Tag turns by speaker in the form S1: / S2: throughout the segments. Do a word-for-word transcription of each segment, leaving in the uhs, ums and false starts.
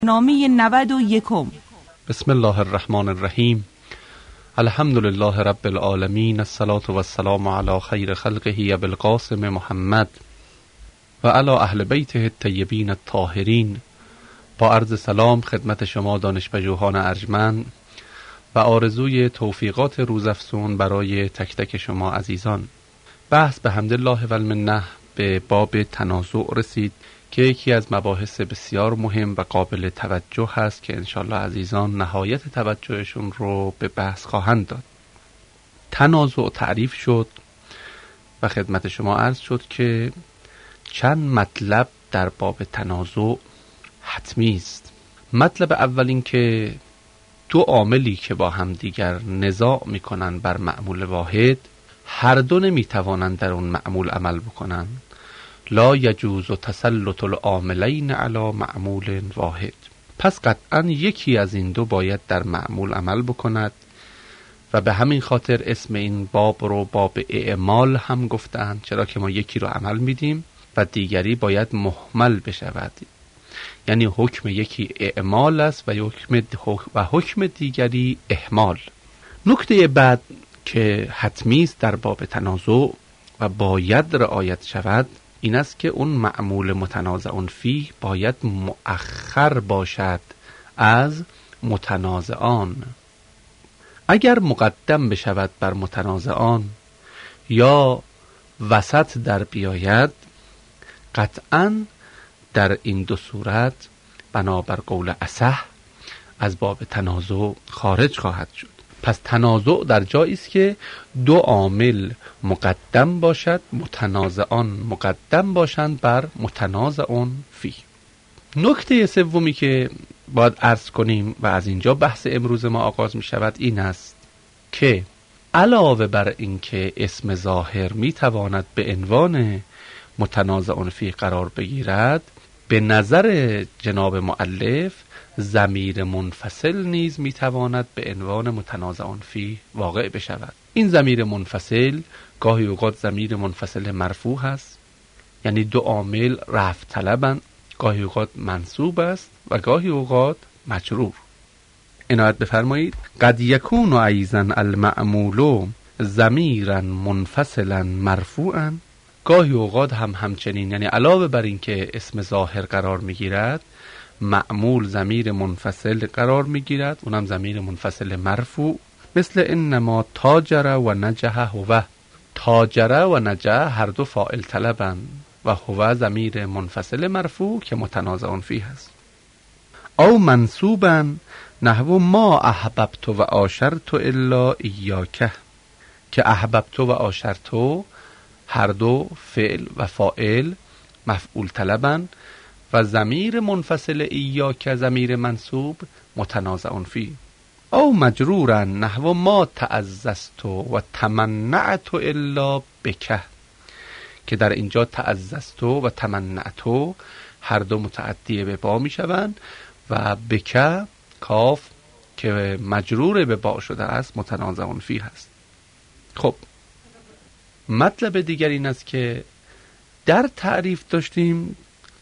S1: نامی نود و یکم.
S2: بسم الله الرحمن الرحیم. الحمد لله رب العالمین، الصلاة و السلام علی خیر خلقه ابوالقاسم محمد و علی اهل بیته الطیبین الطاهرین. با عرض سلام خدمت شما دانشپژوهان ارجمند و آرزوی توفیقات روزافزون برای تک تک شما عزیزان. بحث به حمدالله و المنه به باب تنازع رسید که یکی از مباحث بسیار مهم و قابل توجه هست که انشالله عزیزان نهایت توجهشون رو به بحث خواهند داد. تنازع تعریف شد و خدمت شما عرض شد که چند مطلب در باب تنازع حتمی است. مطلب اول این که دو عاملی که با هم دیگر نزاع میکنن بر معمول واحد، هر دو نمیتوانند در اون معمول عمل بکنن. لا یجوز تسلط العاملین علی معمول واحد. پس قطعا یکی از این دو باید در معمول عمل بکند و به همین خاطر اسم این باب رو باب اعمال هم گفتند، چرا که ما یکی رو عمل میدیم و دیگری باید مهمل بشود. یعنی حکم یکی اعمال است و حکم و حکم دیگری اهمال. نکته بعد که حتمی است در باب تنازع و باید رعایت شود این است که اون معمول متنازعون فیه باید مؤخر باشد از متنازعان. اگر مقدم بشود بر متنازعان یا وسط در بیاید، قطعاً در این دو صورت بنابر قول اصح از باب تنازع خارج خواهد شد. پس تنازع در جایی است که دو عامل مقدم باشد، متنازعان مقدم باشند بر متنازعون فی. نکته سومی که باید عرض کنیم و از اینجا بحث امروز ما آغاز می شود این است که علاوه بر اینکه اسم ظاهر می تواند به عنوان متنازعون فی قرار بگیرد، به نظر جناب مؤلف ضمیر منفصل نیز میتواند به عنوان متنازعون فی واقع بشود. این ضمیر منفصل گاهی اوقات ضمیر منفصل مرفوع هست، یعنی دو عامل رفع طلبند، گاهی اوقات منصوب است و گاهی اوقات مجرور. عنایت بفرمایید. قد یکون ایضا المعمول ضمیرا منفصلا مرفوعا. گاهی اوقات هم همچنین، یعنی علاوه بر این که اسم ظاهر قرار میگیرد، معمول ضمیر منفصل قرار میگیرد، اونم ضمیر منفصل مرفوع، مثل انما تاجر و نجح هو. تاجر و نجح هر دو فاعل طلبند و هو ضمیر منفصل مرفوع که متنازعون فیه است. او منصوبا نحو ما احببت و عاشرت الا ایاک، که احببت و عاشرت هر دو فعل و فاعل مفعول طلبند و ضمیر منفصل ایاک ضمیر منصوب متنازعون فی. او مجرورا نحو ما تعززت و تمنعت الا بک، که در اینجا تعززت و تمنعت هر دو متعدی به با می شوند و بک کاف که مجرور به با شده است متنازعون فی هست. خب مطلب دیگر این است که در تعریف داشتیم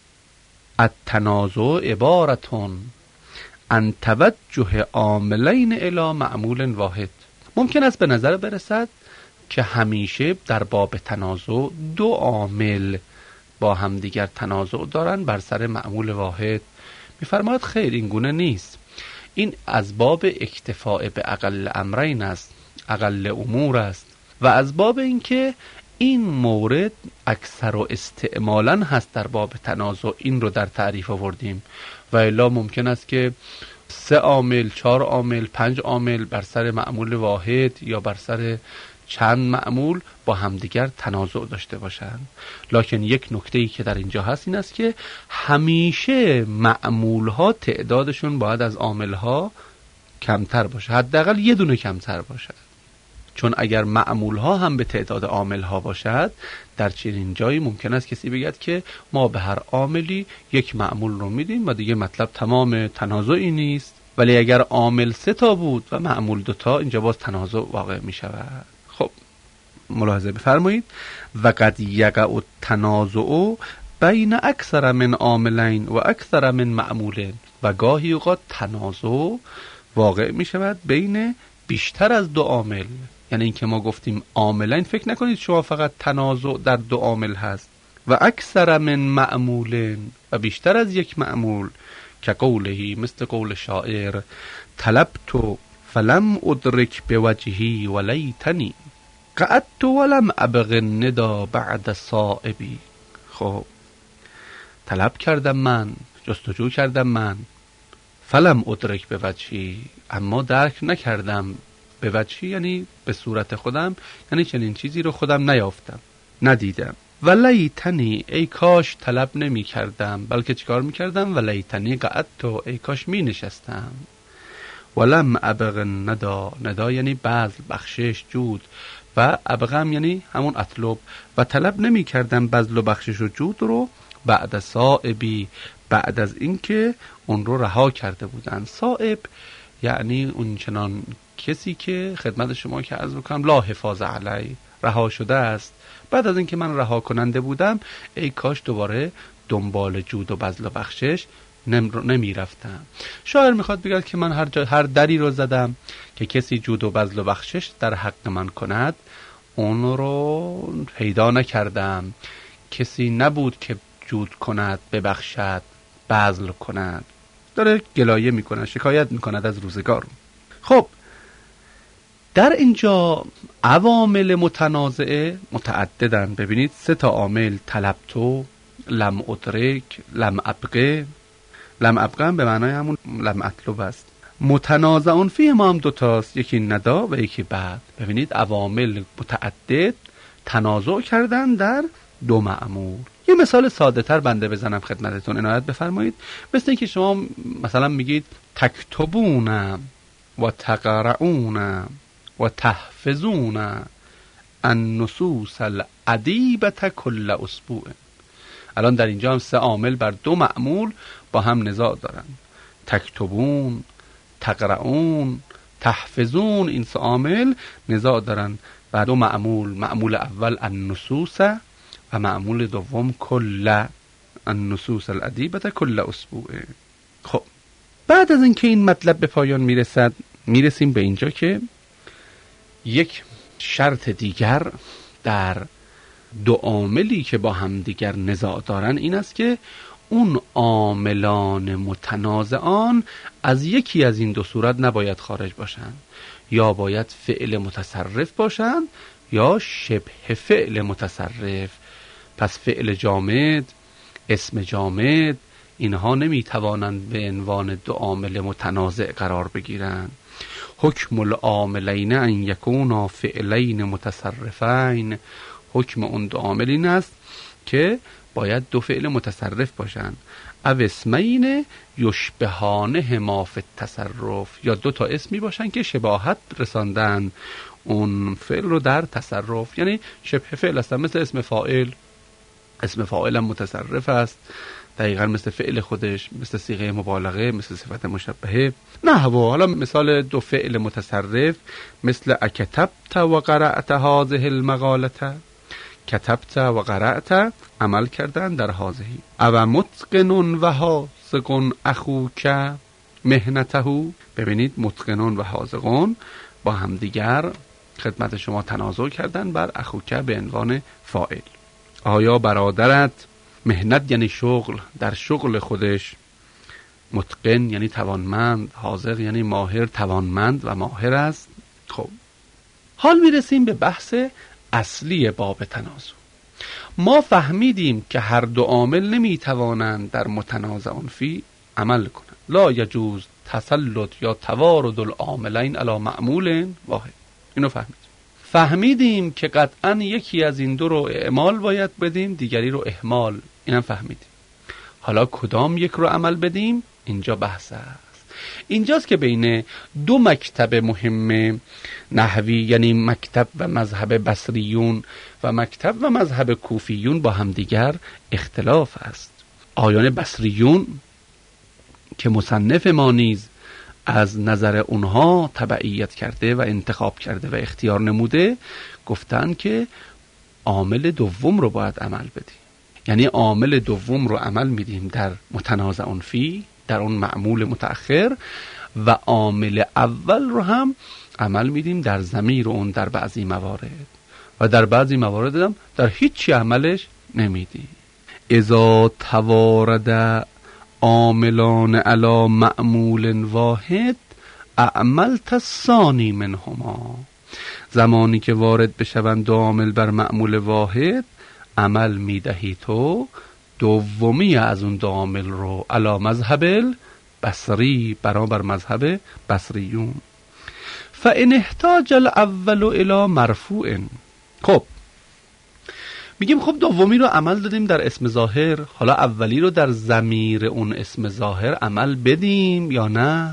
S2: التنازع عبارتون عن توجه عاملین الی معمول واحد. ممکن است به نظر برسد که همیشه در باب تنازع دو عامل با هم دیگر تنازع دارند بر سر معمول واحد. می‌فرماید خیر، این گونه نیست. این از باب اکتفاء به اقل امرین است، اقل امور است، و از باب اینکه این مورد اکثر و استعمالاً هست در باب تنازع، این رو در تعریف آوردیم. و الا ممکن است که سه عامل، چهار عامل، پنج عامل بر سر معمول واحد یا بر سر چند معمول با همدیگر تنازع داشته باشند. لکن یک نکته‌ای که در اینجا هست این است که همیشه معمول‌ها تعدادشون باید از عامل‌ها کمتر باشه، حداقل یه دونه کمتر باشه. چون اگر معمول ها هم به تعداد عامل ها باشد، در چنین جایی ممکن است کسی بگید که ما به هر عاملی یک معمول رو میدیم و دیگه مطلب تمام، تنازعی نیست. ولی اگر عامل سه تا بود و معمول دو تا، اینجا باز تنازع واقع می شود. خب ملاحظه بفرمایید. و قد یقع التنازع بین اکثر من عاملین و اکثر من معمولین. و گاهی اوقات تنازع واقع می شود بین بیشتر از دو عامل. یعنی اینکه ما گفتیم عاملین، فکر نکنید شما فقط تنازع در دو عامل هست. و اکثر من معمول، و بیشتر از یک معمول، که قولهی، مثل قول شاعر طلبت فلم ادرک بوجهی ولیتنی قعدت ولم ابغ الندا بعد صائبی. خب طلب کردم من، جستجو کردم من، فلم ادرک بوجهی، اما درک نکردم، به وجهی یعنی به صورت خودم، یعنی چنین چیزی رو خودم نیافتم، ندیدم. ولیتنی، ای کاش طلب نمی کردم، بلکه چیکار می کردم؟ ولیتنی قعدت، ای کاش می نشستم. ولم ابغ الندا، ندا یعنی بذل، بخشش، جود، و ابغم یعنی همون اطلب، و طلب نمی کردم بذل و بخشش و جود رو بعد صائبی، بعد از اینکه اون رو رها کرده بودن. صائب یعنی اون چنان کسی که خدمت شما که عرض بکنم لا حفاظ علی، رها شده است. بعد از اینکه من رها کننده بودم، ای کاش دوباره دنبال جود و بذل و بخشش نمی رفتم. شاعر میخواد بگه که من هر جا هر دری رو زدم که کسی جود و بذل و بخشش در حق من کند، اون رو پیدا نکردم. کسی نبود که جود کند، ببخشد، بذل کند. داره گلایه میکنه، شکایت میکند از روزگار. خب در اینجا عوامل متنازعه متعددن. ببینید سه تا عامل، طلبتو، لم ادرک، لم ابقه. لم ابقه به معنای همون لم اطلب است. متنازعون فیه ما هم دوتاست، یکی ندا و یکی بعد. ببینید عوامل متعدد تنازع کردن در دو معمول. یه مثال ساده تر بنده بزنم خدمتتون، عنایت بفرمایید. مثل اینکه شما مثلا میگید تکتبون و تقرؤون و تحفظون النصوص الادیبه کل اسبوع. الان در اینجا هم سه عامل بر دو معمول با هم نزاع دارن. تکتبون، تقرؤون، تحفظون، این سه عامل نزاع دارن بر دو معمول. معمول اول النصوص و معمول دوم کل، النصوص الادیبه کل اسبوع. خب بعد از اینکه این مطلب به پایان میرسد، میرسیم به اینجا که یک شرط دیگر در دو عاملی که با هم دیگر نزاع دارن این است که اون عاملان متنازعان از یکی از این دو صورت نباید خارج باشن. یا باید فعل متصرف باشن یا شبه فعل متصرف. پس فعل جامد، اسم جامد، اینها نمیتوانند به عنوان دو عامل متنازع قرار بگیرند. حکم العاملین ان یکونا فعلین متصرفین. حکم اون دو عامل این است که باید دو فعل متصرف باشن. او اسمین یشبهانه ما فی التصرف، یا دو تا اسمی باشن که شباهت رساندن اون فعل رو در تصرف، یعنی شبه فعل هستن. مثل اسم فاعل، اسم فاعل هم متصرف است دقیقا مثل فعل خودش، مثل صیغه مبالغه، مثل صفت مشبهه. نه و حالا مثال دو فعل متصرف مثل اکتبت و قرأت هذه المقالة. کتبت و قرأت عمل کردن در هذه. او متقن و حاذق اخوک مهنته. ببینید متقنون و حاذقون با هم دیگر خدمت شما تنازع کردن بر اخوک به عنوان فاعل. آیا برادرت مهنت یعنی شغل، در شغل خودش متقن یعنی توانمند، حاذق یعنی ماهر، توانمند و ماهر است. خب حال میرسیم به بحث اصلی باب تنازع. ما فهمیدیم که هر دو عامل نمیتوانند در متنازع فی عمل کنند. لا یجوز تسلط یا توارد العاملین علی معمول واحد. اینو فهمیدیم. فهمیدیم که قطعا یکی از این دو رو اعمال باید بدیم، دیگری رو اهمال. اینم فهمیدیم. حالا کدام یک رو عمل بدیم؟ اینجا بحث است. اینجاست که بین دو مکتب مهم نحوی، یعنی مکتب و مذهب بصریون و مکتب و مذهب کوفیون با هم دیگر اختلاف است. آیان بصریون که مصنف ما نیز از نظر اونها تبعیت کرده و انتخاب کرده و اختیار نموده، گفتن که عامل دوم رو باید عمل بدیم. یعنی عامل دوم رو عمل میدیم در متنازع فی، در اون معمول متأخر و عامل اول رو هم عمل میدیم در ضمیر اون در بعضی موارد و در بعضی موارد هم در هیچی عملش نمیدیم. اذا توارد عاملان علی معمول واحد اعملت الثانی منهما. زمانی که وارد بشوند دو عامل بر معمول واحد عمل میدهی تو دومی از اون دو عامل رو علی مذهب بصری، برابر مذهب بصریون. فان احتاج الاول الى مرفوع. خب میگیم خب دومی رو عمل دادیم در اسم ظاهر، حالا اولی رو در ضمیر اون اسم ظاهر عمل بدیم یا نه؟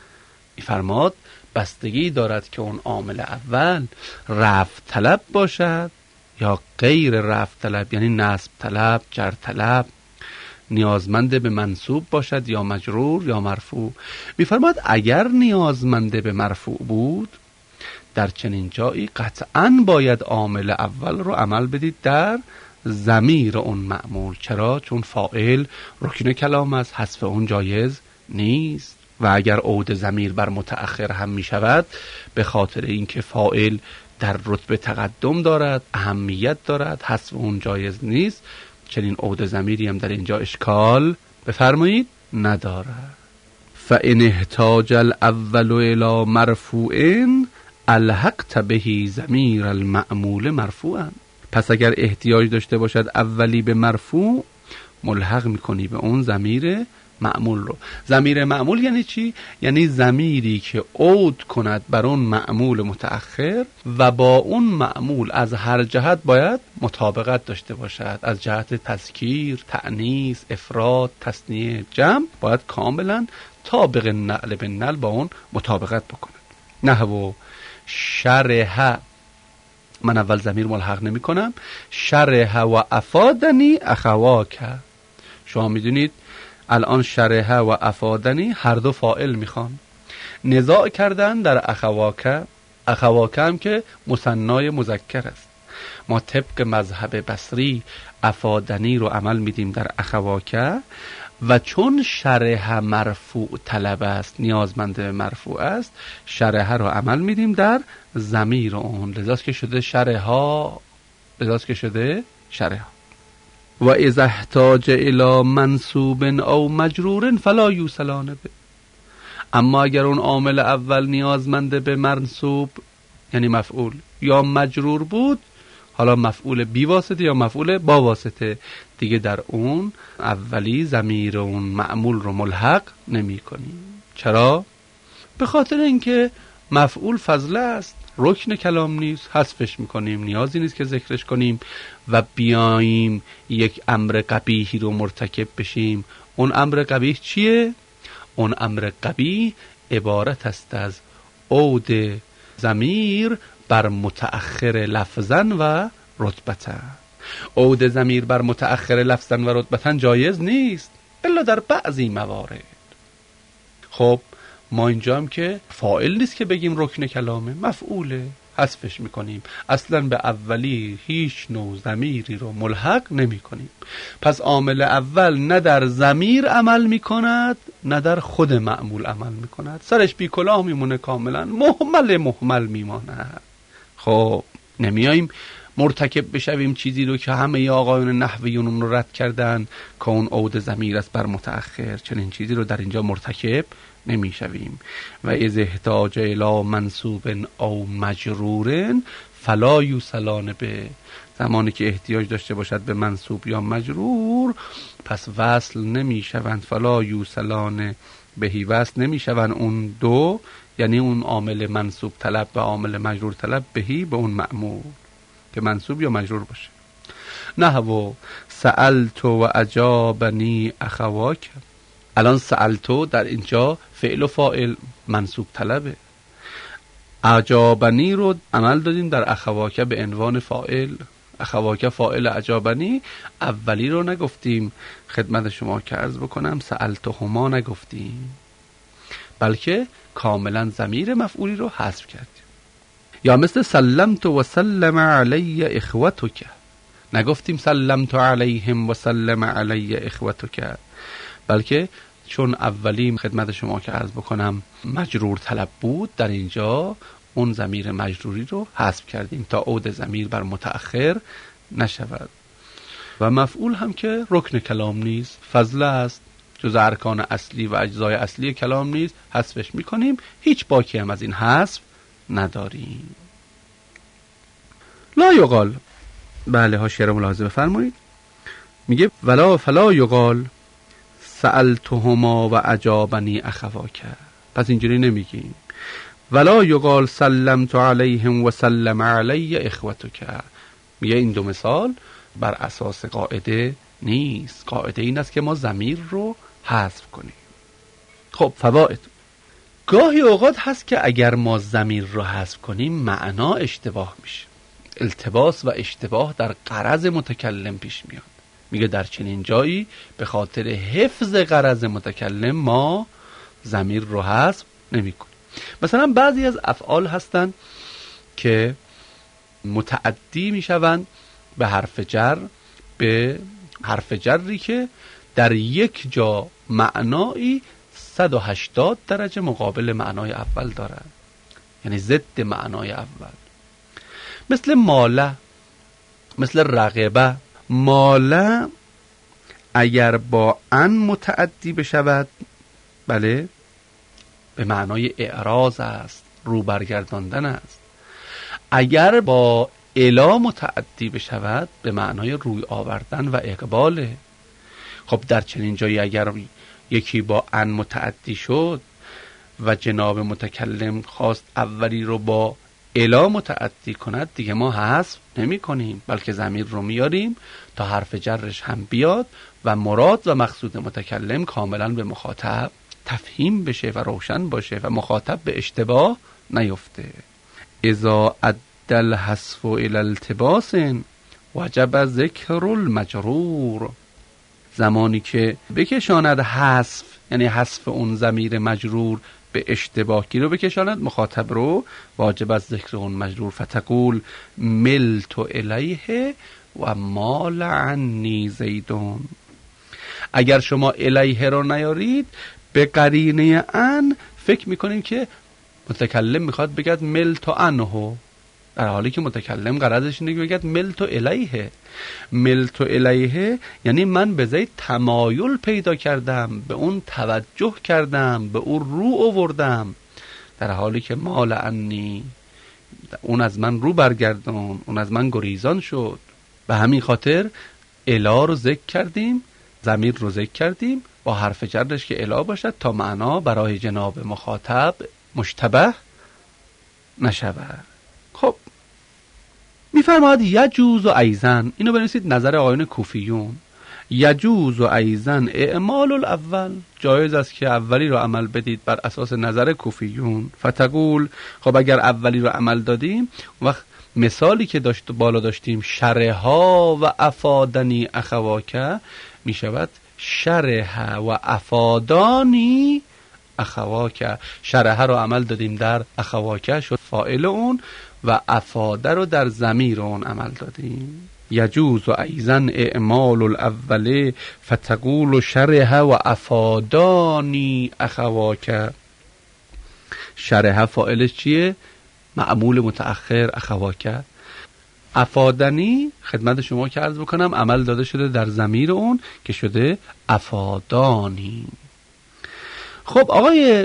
S2: میفرماد بستگی دارد که اون عامل اول رفع طلب باشد یا غیر رفع طلب، یعنی نصب طلب، جر طلب، نیازمنده به منصوب باشد یا مجرور یا مرفوع. میفرماد اگر نیازمنده به مرفوع بود در چنین جایی قطعاً باید عامل اول رو عمل بدید در ضمیر اون معمول. چرا؟ چون فاعل رکن کلام است، حذف اون جایز نیست. و اگر عود ضمیر بر متأخر هم می شود به خاطر اینکه فاعل در رتبه تقدم دارد، اهمیت دارد، حذف اون جایز نیست، چنین عود ضمیری هم در اینجا اشکال بفرمایید ندارد. فإن احتاج الاول الى مرفوع الحقت به ضمیر المعمول مرفوعا. پس اگر احتیاج داشته باشد اولی به مرفوع ملحق میکنی به اون ضمیر معمول رو. ضمیر معمول یعنی چی؟ یعنی ضمیری که عود کند بر اون معمول متأخر و با اون معمول از هر جهت باید مطابقت داشته باشد. از جهت تذکیر، تأنیث، افراد، تثنیه، جمع باید کاملا طابق نعل به نعل با اون مطابقت بکند. نحو شرح، من اول ضمیر ملحق نمی کنم، شرح و افادنی اخواک. شما میدونید الان شرح و افادنی هر دو فاعل میخوان، نزاع کردن در اخواک. اخواک هم که مثنای مذکر است. ما طبق مذهب بصری افادنی رو عمل میدیم در اخواک و چون شرح مرفوع طلب است، نیازمند مرفوع است، شرح رو عمل میدیم در ضمیر اون، لذاست که شده شرحا، لذاست که شده شرحا. و اذا احتاج الى منصوب او مجرور فلا یوصلان به. اما اگر اون عامل اول نیازمند به منصوب یعنی مفعول یا مجرور بود، حالا مفعول بی واسطه یا مفعول با واسطه، دیگه در اون اولی ضمیر اون معمول رو ملحق نمی کنیم. چرا؟ به خاطر اینکه مفعول فضله است، رکن کلام نیست، حذفش میکنیم، نیازی نیست که ذکرش کنیم و بیاییم یک امر قبیحی رو مرتکب بشیم. اون امر قبیح چیه؟ اون امر قبیح عبارت است از عود ضمیر بر متأخر لفظاً و رتبتاً. عود ضمیر بر متأخر لفظاً و رتبتاً جایز نیست الا در بعضی موارد. خب ما اینجا هم که فاعل نیست که بگیم رکن کلامه، مفعوله، حذفش میکنیم. اصلا به اولی هیچ نوع ضمیری رو ملحق نمی کنیم. پس عامل اول نه در ضمیر عمل میکند نه در خود معمول عمل میکند، سرش بی کلاه میمونه، کاملا مهمل مهمل میماند. خب نمیاییم مرتکب بشویم چیزی رو که همه آقایون نحویون اون رو رد کردن که اون عود ضمیر است بر متأخر، چنین چیزی رو در اینجا مرتکب نمی شویم. و از احتاج الی منصوب او مجرور فلا یوصلان به. زمانی که احتیاج داشته باشد به منصوب یا مجرور پس وصل نمی شوند. فلا یوصلان بهی، وصل نمی شوند اون دو، یعنی اون عامل منصوب طلب و عامل مجرور طلب بهی به اون معمول که منصوب یا مجرور باشه. نحو سألت و اجابنی اخواک. الان سألتو در اینجا فعل و فاعل منصوب طلبه. اجابنی رو عمل دادیم در اخواک به عنوان فاعل. اخواک فاعل اجابنی، اولی رو نگفتیم خدمت شما که عرض بکنم سألتهما نگفتیم، بلکه کاملا ضمیر مفعولی رو حذف کردیم. یا مثل سلمت و سلم علی اخوتک، نگفتیم سلمت علیهم و سلم علی اخوتک، بلکه چون اولی خدمت شما که عرض بکنم مجرور طلب بود، در اینجا اون ضمیر مجروری رو حذف کردیم تا عود ضمیر بر متأخر نشود. و مفعول هم که رکن کلام نیست، فضله است، جز ارکان اصلی و اجزای اصلی کلام نیست، حذفش میکنیم، هیچ باکی هم از این حذف نداریم. لا یقال، بله حاشیه رو ملاحظه بفرمایید، میگه ولا فلا یقال سألتهما و اجابنی اخواک. پس اینجوری نمیگیم ولا یقال سلمت علیهم و سلم علی اخوتک. میگه این دو مثال بر اساس قاعده نیست. قاعده این است که ما ضمیر رو حذف کنیم. خب فواید، گاهی اوقات هست که اگر ما ضمیر رو حذف کنیم معنا اشتباه میشه، التباس و اشتباه در غرض متکلم پیش میاد. میگه در چنین جایی به خاطر حفظ غرض متکلم ما ضمیر رو حذف نمی کنیم. مثلا بعضی از افعال هستن که متعدی میشوند به حرف جر، به حرف جری که در یک جا معنایی صد و هشتاد درجه مقابل معنای اول دارد، یعنی ضد معنای اول. مثل ماله، مثل رغبه. ماله اگر با ان متعدی بشود، بله، به معنای اعراض است، رو برگرداندن است. اگر با الا متعدی بشود به معنای روی آوردن و اقباله. خب در چنین جایی اگر یکی با ان متعدی شد و جناب متکلم خواست اولی رو با الا متعدی کند، دیگه ما حذف نمی کنیم، بلکه ضمیر رو میاریم تا حرف جرش هم بیاد و مراد و مقصود متکلم کاملا به مخاطب تفهیم بشه و روشن باشه و مخاطب به اشتباه نیفته. اذا ادل حذف الى التباس وجب ذکر المجرور. زمانی که بکشاند حذف، یعنی حذف اون ضمیر مجرور به اشتباه کی رو بکشاند، مخاطب رو، واجب از ذکر اون مجرور. فتقول ملت الیه و مال عنی زیدون. اگر شما الیه رو نیارید به قرینه ان فکر میکنید که متکلم میخواد بگد ملت عنه، در حالی که متکلم غرضش اینه که بگد ملت الیه. ملت الیه یعنی من به زید تمایل پیدا کردم، به اون توجه کردم، به اون رو آوردم، در حالی که مال عنی، اون از من رو برگردون، اون از من گریزان شد. به همین خاطر الا رو ذکر کردیم، ضمیر رو ذکر کردیم با حرف جرش که الا باشد تا معنا برای جناب مخاطب مشتبه نشود. خب میفرماید یجوز و ایزن، اینو بنویسید نظر آقایون کوفیون. یجوز و ایزن اعمال الاول، جایز است که اولی رو عمل بدید بر اساس نظر کوفیون. فتقول، خب اگر اولی رو عمل دادیم وقت مثالی که داشت بالا داشتیم شرها و افادنی اخواکه می شود شرها و افادانی اخواکه. شرها رو عمل دادیم در اخواکه شد فاعل اون و افاده رو در ضمیر اون عمل دادیم. یجوز و ایزن اعمال الاول فتقول شرها و افادانی اخواکه. شرها فاعلش چیه؟ معمول متأخر اخواکه. افادنی خدمت شما که عرض بکنم عمل داده شده در ضمیر اون که شده افادانی. خب آقای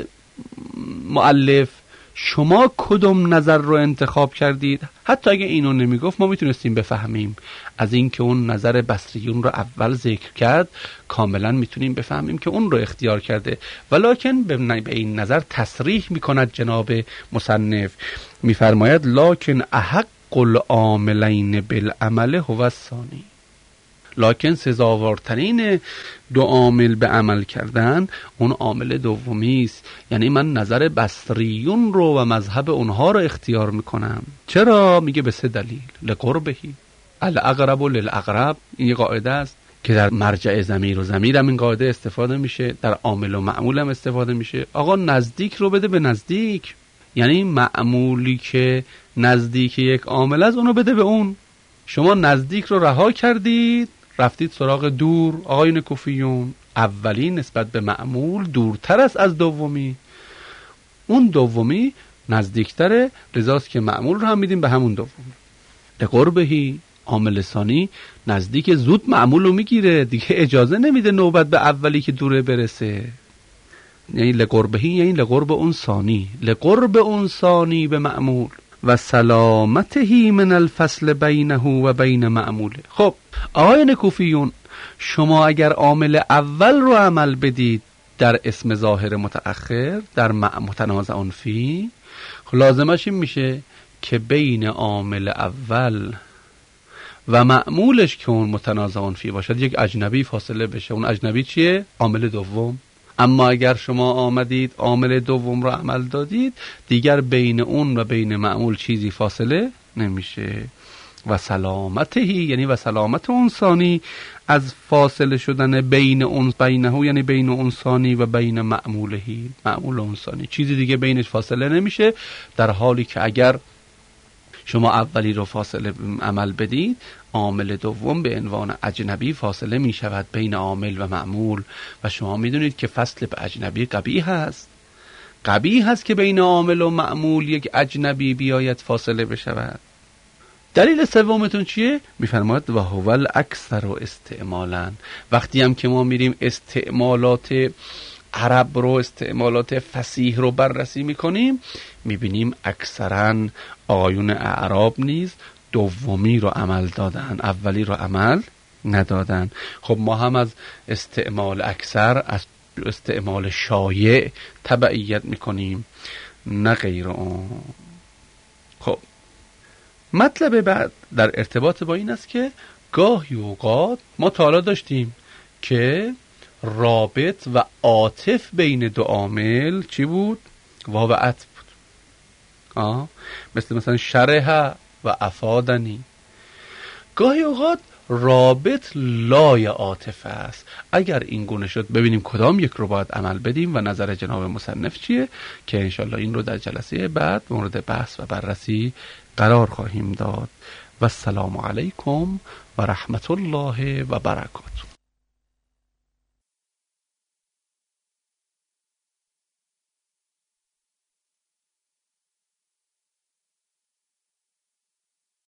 S2: مؤلف شما کدوم نظر رو انتخاب کردید؟ حتی اگه اینو نمیگفت ما میتونستیم بفهمیم. از این که اون نظر بصریون رو اول ذکر کرد کاملا میتونیم بفهمیم که اون رو اختیار کرده، ولکن به این نظر تصریح میکند جناب مصنف، میفرماید لکن احق العاملین بالعمل هو الثانی. لکن سزاوارترین دو عامل به عمل کردن اون عامل دومی است. یعنی من نظر بصریون رو و مذهب اونها رو اختیار میکنم. چرا؟ میگه به سه دلیل. لقربهی الاقرب للاقرب، این یه قاعده است که در مرجع ضمیر و ضمیر هم این قاعده استفاده میشه، در عامل و معمول هم استفاده میشه. آقا نزدیک رو بده به نزدیک، یعنی معمولی که نزدیک یک عامل است اونو بده به اون. شما نزدیک رو رها کردید رفتید سراغ دور. آقایون کوفیون اولی نسبت به معمول دورتر است از دومی، اون دومی نزدیکتره، لذاست که معمول رو هم میدیم به همون دومی. لقربهی عامل ثانی نزدیک، زود معمول رو میگیره دیگه، اجازه نمیده نوبت به اولی که دوره برسه. یعنی لقربهی یعنی لقرب اون ثانی، لقرب اون ثانی به معمول و سلامته من الفصل بینه و بین معموله. خب آقایان کوفیون، شما اگر عامل اول رو عمل بدید در اسم ظاهر متأخر در متنازع فی، لازمش این میشه که بین عامل اول و معمولش که اون متنازع فی باشد یک اجنبی فاصله بشه. اون اجنبی چیه؟ عامل دوم. اما اگر شما آمدید عامل دوم رو عمل دادید، دیگر بین اون و بین معمول چیزی فاصله نمیشه. و سلامتهی یعنی و سلامت اون ثانی از فاصله شدن بین اون بینه، یعنی بین اون ثانی و بین معمولهی، معمول اون ثانی چیزی دیگه بینش فاصله نمیشه، در حالی که اگر شما اولی رو فاصله عمل بدید، عامل دوم به عنوان اجنبی فاصله می شود بین عامل و معمول. و شما می دونید که فصل به اجنبی قبیح هست، قبیح هست که بین عامل و معمول یک اجنبی بیاید فاصله بشود. دلیل سومتون چیه؟ میفرماید و هو الاکثر استعمالا. وقتی هم که ما میریم استعمالات عرب رو، استعمالات فصیح رو بررسی میکنیم، میبینیم اکثرا آیون اعراب نیز دومی رو عمل دادن، اولی رو عمل ندادن. خب ما هم از استعمال اکثر، از استعمال شایع تبعیت میکنیم، نه غیر اون. خب مطلب بعد در ارتباط با این است که گاهی اوقات ما تا حالا داشتیم که رابط و عاطف بین دو عامل چی بود؟ واو عطف بود. آه مثل مثلا شرح و افادنی. گاهی اوقات رابط لای عاطفه است. اگر این گونه شد، ببینیم کدام یک رو باید عمل بدیم و نظر جناب مصنف چیه، که انشالله این رو در جلسه بعد مورد بحث و بررسی قرار خواهیم داد. و السلام علیکم و رحمت الله و برکاته.